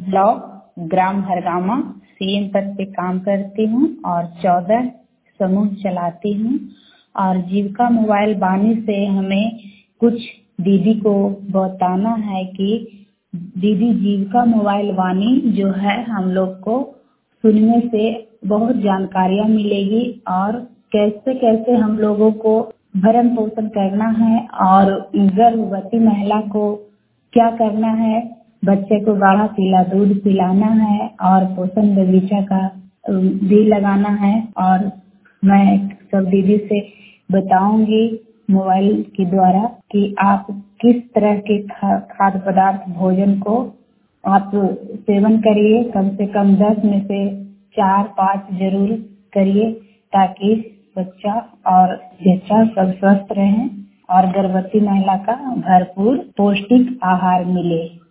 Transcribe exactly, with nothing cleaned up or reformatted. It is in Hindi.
ब्लॉक ग्राम हरगामा सीएम पद पे काम करती हूँ और चौदह समूह चलाती हूँ। और जीविका मोबाइल वाणी से हमें कुछ दीदी को बताना है कि दीदी जीविका मोबाइल वाणी जो है हम लोग को सुनने से बहुत जानकारियाँ मिलेगी और कैसे कैसे हम लोगों को भरण पोषण करना है और गर्भवती महिला को क्या करना है, बच्चे को गाढ़ा पीला दूध पिलाना है और पोषण बगीचा का भी लगाना है। और मैं सब दीदी से बताऊंगी मोबाइल के द्वारा कि आप किस तरह के खाद्य पदार्थ भोजन को आप सेवन करिए, कम से कम दस में से चार पाँच जरूर करिए ताकि बच्चा और जच्चा सब स्वस्थ रहें और गर्भवती महिला का भरपूर पौष्टिक आहार मिले।